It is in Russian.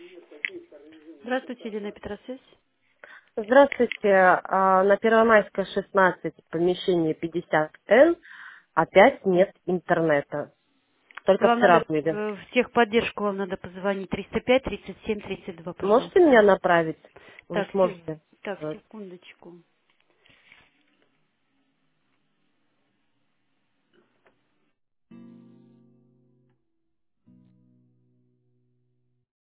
Здравствуйте, Елена Петросвязь. Здравствуйте. На Первомайская, 16, помещение 50Н, опять нет интернета. Только Вам надо вчера были. в техподдержку вам надо позвонить 305 37 32, Можете пожалуйста. меня направить? Вы Так, сможете? так, Вот. секундочку.